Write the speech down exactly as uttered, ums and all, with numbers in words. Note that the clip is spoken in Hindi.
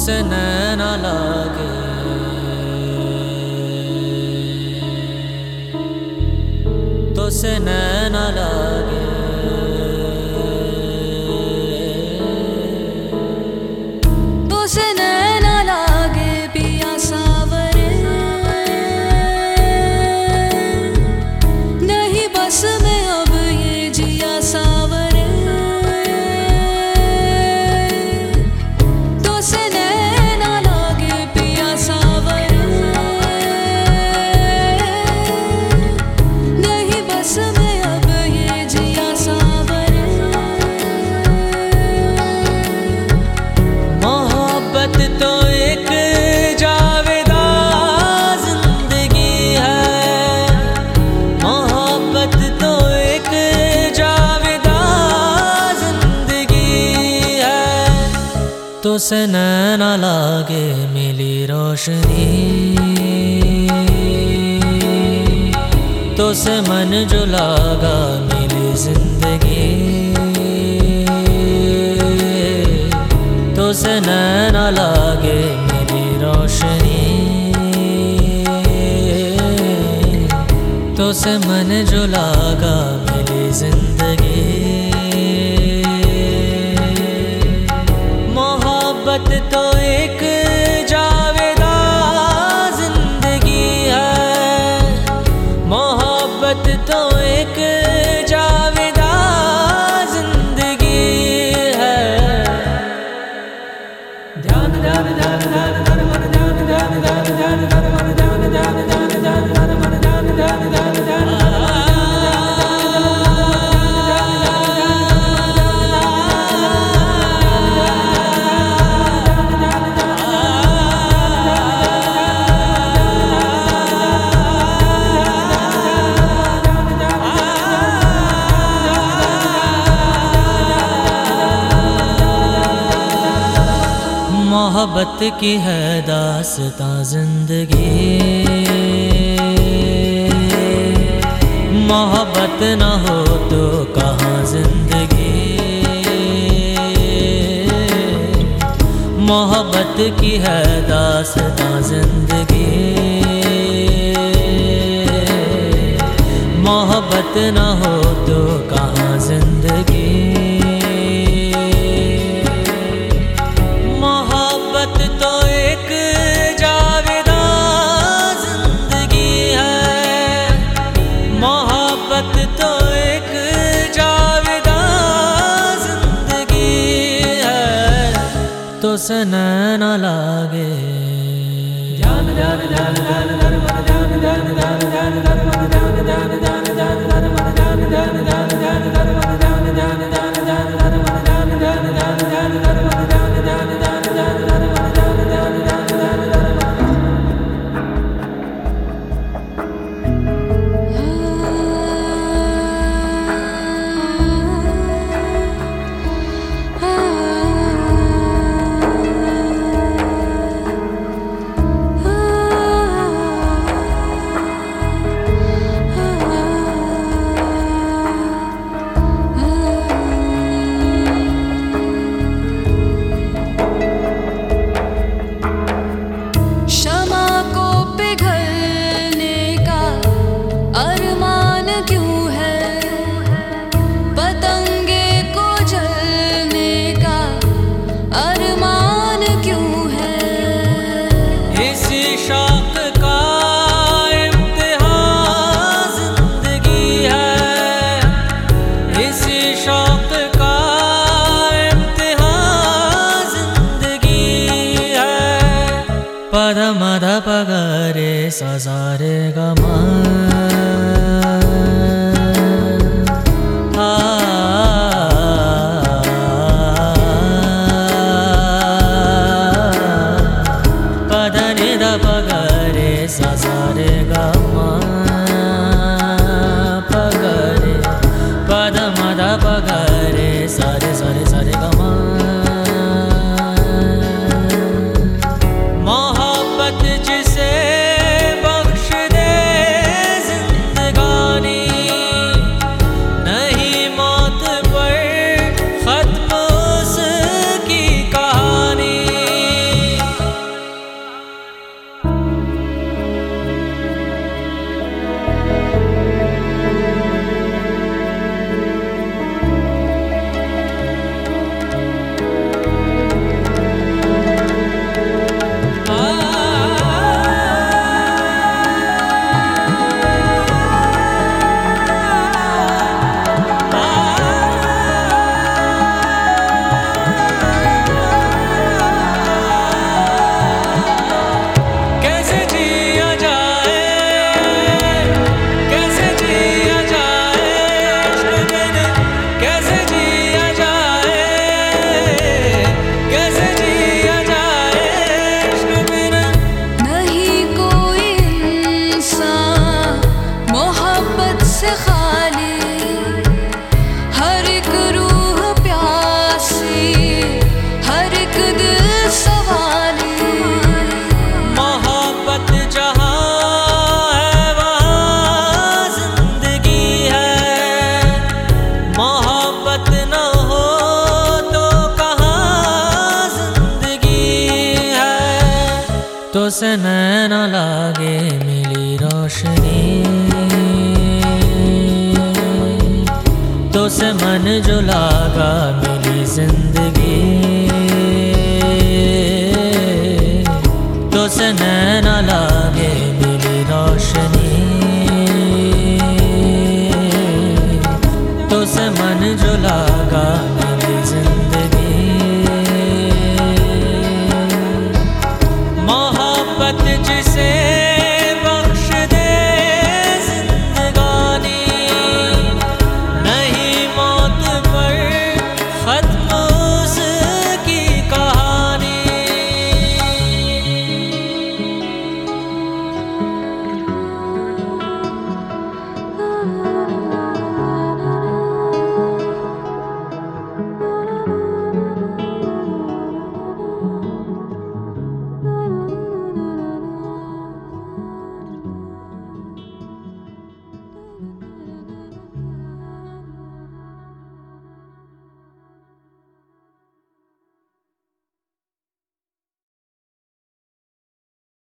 से नैना लागे, तो से नैना लागे, तो से नैना लागे पिया सावरे, नहीं बस में अब ये जिया सावरे। तो से नैना लागे पिया सावरे, नहीं बस में अब ये जिया सावरे। मोहब्बत तो एक जावेदा जिंदगी है, मोहब्बत तो एक जावेदा जिंदगी है। तो से नैना लागे मिली रोशनी, तो से मन जो लागा मिली जिंदगी, तो से नैना लागे मेरी रोशनी, तो से मन जो लागा मेरी जिंदगी। मोहब्बत तो एक जावेदा जिंदगी है, मोहब्बत तो एक जावेदा जिंदगी है। ध्यान ध्यान ध्यान ध्यान ध्यान मन ध्यान ध्यान ध्यान ध्यान ध्यान मन ध्यान ध्यान ध्यान ध्यान ध्यान मन ध्यान ध्यान ध्यान ध्यान मोहब्बत की है दास्तां जिंदगी, मोहब्बत न हो तो कहाँ जिंदगी। मोहब्बत की है दास्तां जिंदगी, मोहब्बत न हो तो कहाँ जिंदगी। मोहब्बत तो एक जावेदा जिंदगी है, मोहब्बत तो एक जावेदा जिंदगी है। तो से नैना लागे ध्यान ध्यान ध्यान ध्यान ध्यान मन ध्यान ध्यान ध्यान ध्यान ध्यान मन ध्यान ध्यान ध्यान ध्यान ध्यान मन ध्यान ध्यान ध्यान ध्यान ध्यान मन ध्यान ध्यान ध्यान ध्यान ध्यान मन ध्यान ध्यान ध्यान ध्यान ध्यान मन ध्यान ध्यान ध्यान ध्यान ध्यान मन ध्यान ध्यान ध्यान ध्यान ध्यान। पद मद पग रे सा सा रे ग म आ पद नि द पग रे सा सा रे ग म पग रे पद मद पग रे सा रे सा रे सा रे ग म। जिसे बख्श दे जिंदगानी, नहीं मौत पर खत्म उसकी कहानी। से नैना लागे मिली रोशनी, तो से मन जो लागा मिली जिंदगी, तो से नैना लागे मिली रोशनी, तो से मन जो लागा